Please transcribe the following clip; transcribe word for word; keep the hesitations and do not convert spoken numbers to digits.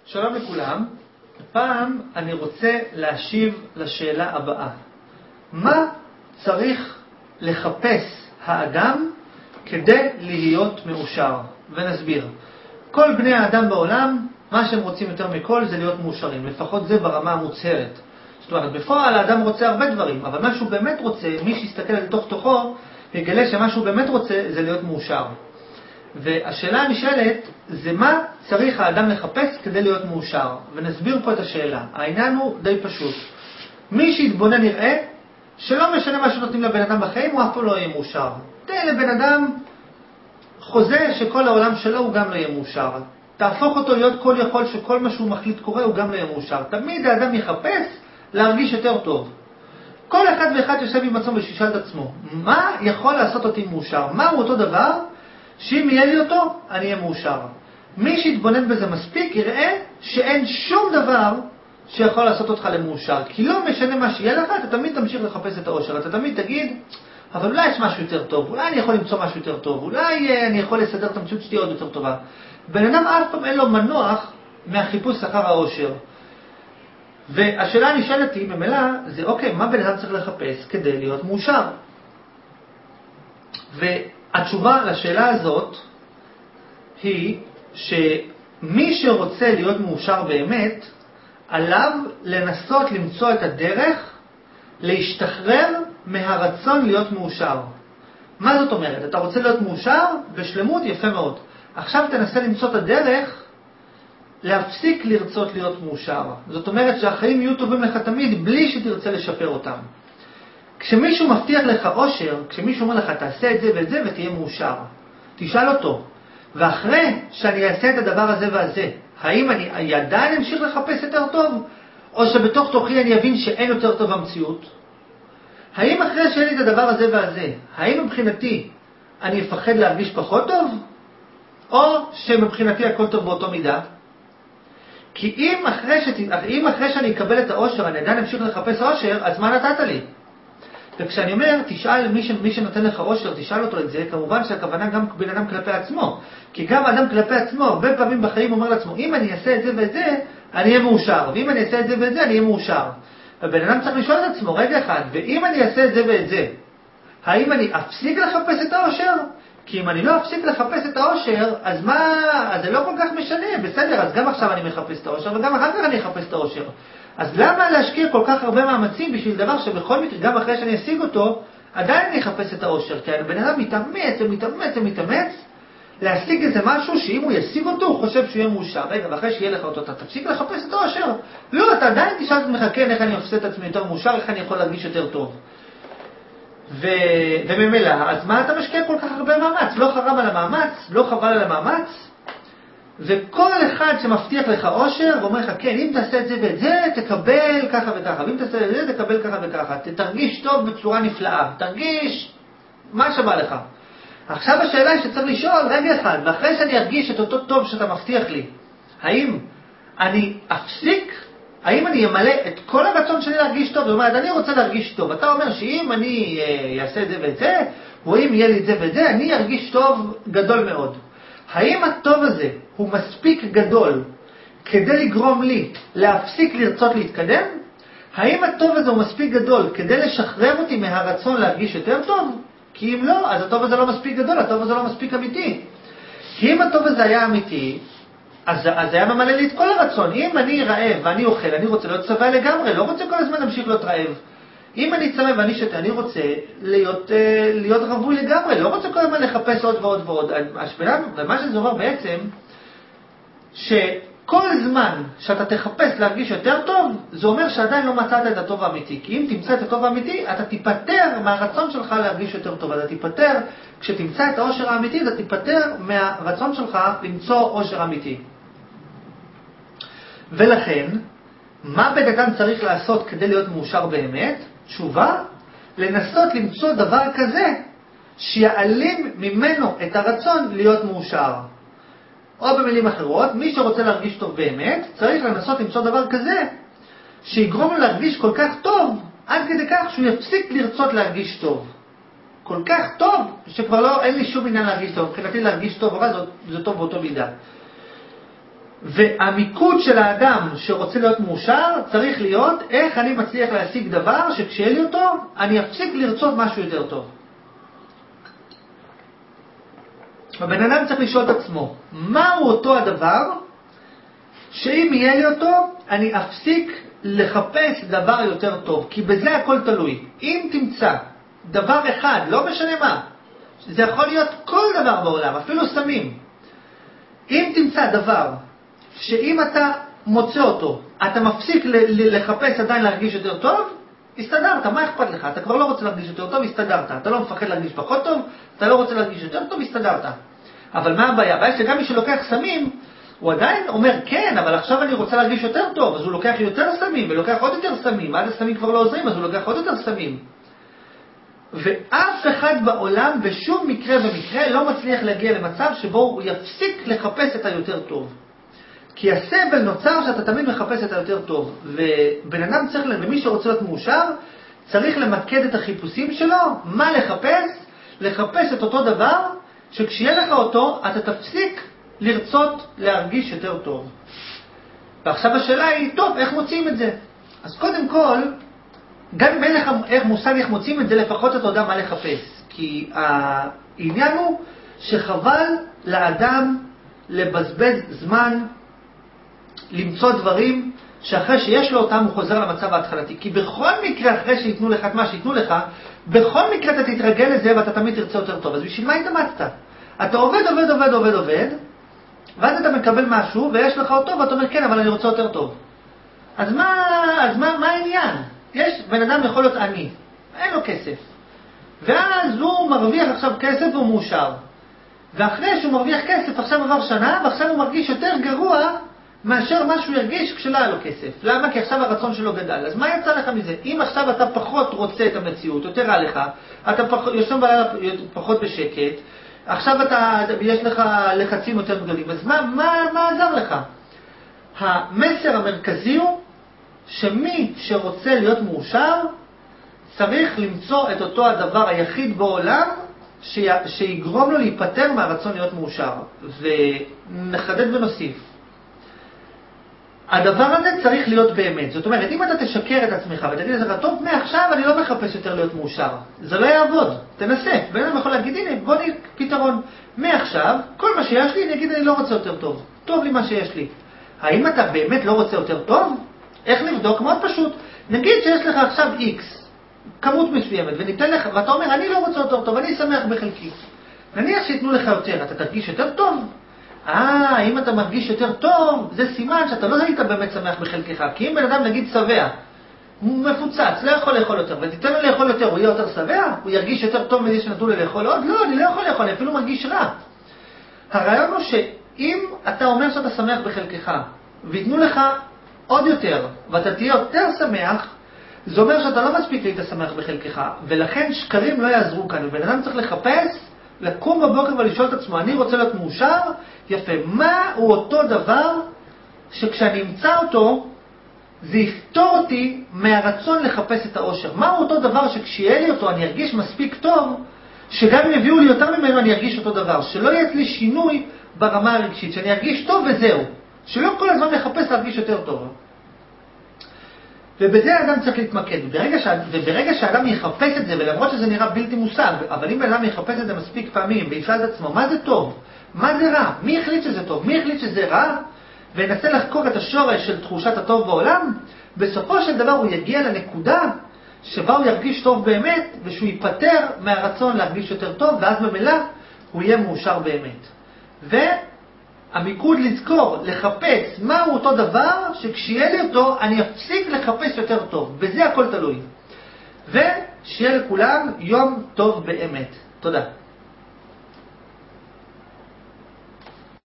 שלום לכולם. הפעם אני רוצה להשיב לשאלה הבאה. מה צריך לחפש האדם כדי להיות מאושר? ונסביר. כל בני האדם בעולם, מה שהם רוצים יותר מכל זה להיות מאושרים. לפחות זה ברמה המוצהרת. זאת אומרת, בפועל האדם רוצה הרבה דברים, אבל מה שהוא באמת רוצה, מי שיסתכל על תוך תוכו, יגלה שמה שהוא באמת רוצה זה להיות מאושר. והשאלה הנשאלת זה מה צריך האדם לחפש כדי להיות מאושר. ונסביר פה את השאלה. העניין הוא די פשוט. מי שיתבונן יראה שלא משנה מה שנותנים לבן אדם בחיים, הוא אף פעם לא יהיה מאושר. תן לבן אדם חוזה שכל העולם שלו הוא גם לא יהיה מאושר. תהפוך אותו להיות כל יכול שכל מה שהוא מחליט קורה הוא גם לא יהיה מאושר. תמיד האדם יחפש להרגיש יותר טוב. כל אחד ואחד יושב עם עצמו ושישאל את עצמו, מה יכול לעשות אותי מאושר? מהו אותו דבר שאם יהיה לי אותו, אני אהיה מאושר? מי שיתבונן בזה מספיק יראה שאין שום דבר שיכול לעשות אותך למאושר. כי לא משנה מה שיהיה לך, אתה תמיד תמשיך לחפש את האושר. אתה תמיד תגיד, אבל אולי יש משהו יותר טוב, אולי אני יכול למצוא משהו יותר טוב, אולי אני יכול לסדר את המציאות שתהיה עוד יותר טובה. בן אדם אף פעם אין לו מנוח מהחיפוש אחר האושר. והשאלה הנשאלת היא ממילא זה, אוקיי, מה בן אדם צריך לחפש כדי להיות מאושר? והתשובה לשאלה הזאת היא שמי שרוצה להיות מאושר באמת, עליו לנסות למצוא את הדרך להשתחרר מהרצון להיות מאושר. מה זאת אומרת? אתה רוצה להיות מאושר? בשלמות יפה מאוד. עכשיו תנסה למצוא את הדרך להפסיק לרצות להיות מאושר. זאת אומרת שהחיים יהיו טובים לך תמיד בלי שתרצה לשפר אותם. כשמישהו מבטיח לך אושר, כשמישהו אומר לך תעשה את זה ואת זה ותהיה מאושר, תשאל אותו, ואחרי שאני אעשה את הדבר הזה והזה, האם אני עדיין אמשיך לחפש יותר טוב? או שבתוך תוכי אני אבין שאין יותר טוב במציאות? האם אחרי שאין לי את הדבר הזה והזה, האם מבחינתי אני אפחד להרגיש פחות טוב? או שמבחינתי הכל טוב באותו מידה? כי אם אחרי, שת... אם אחרי שאני אקבל את האושר, אני עדיין אמשיך לחפש אושר, אז מה נתת לי? וכשאני אומר, תשאל מי, ש... מי שנותן לך אושר, תשאל אותו את זה, כמובן שהכוונה גם בן אדם כלפי עצמו. כי גם אדם כלפי עצמו, הרבה פעמים בחיים אומר לעצמו, אם אני אעשה את זה ואת זה, אני אהיה מאושר. ואם אני אעשה את זה ואת זה, אני אהיה מאושר. ובן אדם צריך לשאול את עצמו, רגע אחד, ואם אני אעשה את זה ואת זה, האם אני אפסיק לחפש את האושר? כי אם אני לא אפסיק לחפש את האושר, אז מה, אז זה לא כל כך משנה, בסדר, אז גם עכשיו אני מחפש את האושר, וגם אחר כך אני אחפש את האושר. אז למה להשקיע כל כך הרבה מאמצים בשביל דבר שבכל מקרה, גם אחרי שאני אשיג אותו, עדיין אני אחפש את האושר? כי הבן אדם מתאמץ ומתאמץ ומתאמץ להשיג איזה משהו שאם הוא ישיג אותו, הוא חושב שהוא יהיה מאושר. רגע, ואחרי שיהיה לך אותו, אתה תפסיק לחפש את האושר? לא, אתה עדיין תשאל את עצמך, כן, איך אני עושה את עצמי יותר מאושר, איך אני יכול להרגיש יותר טוב. ו... וממילא, אז מה אתה משקיע כל כך הרבה מאמץ? לא חרב על המאמץ, לא חבל על המאמץ. וכל אחד שמבטיח לך אושר, ואומר לך, כן, אם תעשה את זה ואת זה, תקבל ככה וככה, ואם תעשה את זה, תקבל ככה וככה. תרגיש טוב בצורה נפלאה, תרגיש מה שבא לך. עכשיו השאלה היא שצריך לשאול, רגע אחד, ואחרי שאני ארגיש את אותו טוב שאתה מבטיח לי, האם אני אפסיק? האם אני אמלא את כל הרצון שלי להרגיש טוב? זאת אומרת, אני רוצה להרגיש טוב. אתה אומר שאם אני אעשה את זה ואת זה, או אם יהיה לי את זה ואת זה, אני ארגיש טוב גדול מאוד. האם הטוב הזה הוא מספיק גדול כדי לגרום לי להפסיק לרצות להתקדם? האם הטוב הזה הוא מספיק גדול כדי לשחרר אותי מהרצון להרגיש יותר טוב? כי אם לא, אז הטוב הזה לא מספיק גדול, הטוב הזה לא מספיק אמיתי. כי אם הטוב הזה היה אמיתי, אז זה היה ממלא לי את כל הרצון. אם אני רעב ואני אוכל, אני רוצה להיות שבע לגמרי, לא רוצה כל הזמן להמשיך להיות רעב. אם אני צמא ואני שתה, אני רוצה להיות, להיות רבוי לגמרי, לא רוצה כל הזמן לחפש עוד ועוד ועוד. השפלה, ומה שזה אומר בעצם, שכל זמן שאתה תחפש להרגיש יותר טוב, זה אומר שעדיין לא מצאת את הטוב האמיתי. כי אם תמצא את הטוב האמיתי, אתה תיפטר מהרצון שלך להרגיש יותר טוב. אתה תיפטר, כשתמצא את האושר האמיתי, אתה תיפטר מהרצון שלך למצוא אושר אמיתי. ולכן, מה בן אדם צריך לעשות כדי להיות מאושר באמת? תשובה, לנסות למצוא דבר כזה שיעלים ממנו את הרצון להיות מאושר. או במילים אחרות, מי שרוצה להרגיש טוב באמת, צריך לנסות למצוא דבר כזה שיגרום לו להרגיש כל כך טוב, עד כדי כך שהוא יפסיק לרצות להרגיש טוב. כל כך טוב, שכבר לא, אין לי שום עניין להרגיש טוב. מבחינתי להרגיש טוב, אבל זה, זה טוב באותו מידה. והמיקוד של האדם שרוצה להיות מאושר צריך להיות איך אני מצליח להשיג דבר שכשיהיה לי אותו אני אפסיק לרצות משהו יותר טוב. הבן אדם צריך לשאול את עצמו מהו אותו הדבר שאם יהיה לי אותו אני אפסיק לחפש דבר יותר טוב, כי בזה הכל תלוי. אם תמצא דבר אחד, לא משנה מה, זה יכול להיות כל דבר בעולם, אפילו סמים. אם תמצא דבר שאם אתה מוצא אותו, אתה מפסיק לחפש עדיין להרגיש יותר טוב, הסתדרת, מה אכפת לך? אתה כבר לא רוצה להרגיש יותר טוב, הסתדרת. אתה לא מפחד להרגיש פחות טוב, אתה לא רוצה להרגיש יותר טוב, הסתדרת. אבל מה הבעיה? הבעיה שגם מי שלוקח סמים, הוא עדיין אומר כן, אבל עכשיו אני רוצה להרגיש יותר טוב, אז הוא לוקח יותר סמים ולוקח עוד יותר סמים, עד הסמים כבר לא עוזרים, אז הוא לוקח עוד יותר סמים. ואף אחד בעולם בשום מקרה ומקרה לא מצליח להגיע למצב שבו הוא יפסיק לחפש את היותר טוב. כי הסבל נוצר שאתה תמיד מחפש את היותר טוב, ובן אדם צריך, ומי שרוצה להיות מאושר, צריך למקד את החיפושים שלו, מה לחפש? לחפש את אותו דבר, שכשיהיה לך אותו, אתה תפסיק לרצות להרגיש יותר טוב. ועכשיו השאלה היא, טוב, איך מוצאים את זה? אז קודם כל, גם אם אין לך איך מושג איך מוצאים את זה, לפחות אתה יודע מה לחפש. כי העניין הוא שחבל לאדם לבזבז זמן למצוא דברים שאחרי שיש לו אותם הוא חוזר למצב ההתחלתי. כי בכל מקרה אחרי שיתנו לך את מה שיתנו לך, בכל מקרה אתה תתרגל לזה ואתה תמיד תרצה יותר טוב. אז בשביל מה התאמצת? אתה עובד, עובד, עובד, עובד, עובד, ואז אתה מקבל משהו ויש לך אותו ואתה אומר כן, אבל אני רוצה יותר טוב. אז מה, אז מה, מה העניין? יש, בן אדם יכול להיות עני, אין לו כסף. ואז הוא מרוויח עכשיו כסף והוא מאושר. ואחרי שהוא מרוויח כסף, עכשיו עבר שנה, ועכשיו הוא מרגיש יותר גרוע מאשר מה שהוא ירגיש כשלא היה לו כסף. למה? כי עכשיו הרצון שלו גדל. אז מה יצא לך מזה? אם עכשיו אתה פחות רוצה את המציאות, יותר רע לך, אתה פח, יושם בלילה פחות בשקט, עכשיו אתה, יש לך לחצים יותר גדולים, אז מה, מה, מה עזר לך? המסר המרכזי הוא שמי שרוצה להיות מאושר, צריך למצוא את אותו הדבר היחיד בעולם ש... שיגרום לו להיפטר מהרצון להיות מאושר. ונחדד ונוסיף. הדבר הזה צריך להיות באמת. זאת אומרת, אם אתה תשקר את עצמך ותגיד לך, טוב, מעכשיו אני לא מחפש יותר להיות מאושר. זה לא יעבוד. תנסה. בן אדם יכול להגיד, הנה, בוא נהיה פתרון. מעכשיו, כל מה שיש לי, אני אגיד, אני לא רוצה יותר טוב. טוב לי מה שיש לי. האם אתה באמת לא רוצה יותר טוב? איך נבדוק? מאוד פשוט. נגיד שיש לך עכשיו X, כמות מסוימת, וניתן לך, ואתה אומר, אני לא רוצה יותר טוב, אני שמח בחלקי. נניח שיתנו לך יותר, אתה תרגיש יותר טוב? אה, אם אתה מרגיש יותר טוב, זה סימן שאתה לא היית באמת שמח בחלקך. כי אם בן אדם נגיד שבע, הוא מפוצץ, לא יכול לאכול יותר, ותיתן לו לאכול יותר, הוא יהיה יותר שבע? הוא ירגיש יותר טוב מזה שנתנו לו לאכול עוד? לא, אני לא יכול לאכול, אני אפילו מרגיש רע. הרעיון הוא שאם אתה אומר שאתה שמח בחלקך, ויתנו לך עוד יותר, ואתה תהיה יותר שמח, זה אומר שאתה לא מספיק היית שמח בחלקך, ולכן שקרים לא יעזרו כאן. ובן אדם צריך לחפש, לקום בבוקר ולשאול את עצמו, אני רוצה להיות מאושר, יפה, מה הוא אותו דבר שכשאני אמצא אותו, זה יפתור אותי מהרצון לחפש את האושר? מה הוא אותו דבר שכשיהיה לי אותו אני ארגיש מספיק טוב, שגם אם יביאו לי יותר ממנו אני ארגיש אותו דבר, שלא יהיה לי שינוי ברמה הרגשית, שאני ארגיש טוב וזהו, שלא כל הזמן לחפש להרגיש יותר טוב. ובזה האדם צריך להתמקד. וברגע, שה... וברגע שהאדם יחפש את זה, ולמרות שזה נראה בלתי מושג, אבל אם האדם יחפש את זה מספיק פעמים, וישאל את עצמו, מה זה טוב? מה זה רע? מי החליט שזה טוב? מי החליט שזה רע? וינסה לחקור את השורש של תחושת הטוב בעולם, בסופו של דבר הוא יגיע לנקודה שבה הוא ירגיש טוב באמת, ושהוא ייפטר מהרצון להרגיש יותר טוב, ואז במילא הוא יהיה מאושר באמת. ו... המיקוד לזכור, לחפש מהו אותו דבר שכשיהיה לי אותו אני אפסיק לחפש יותר טוב, וזה הכל תלוי. ושיהיה לכולם יום טוב באמת. תודה.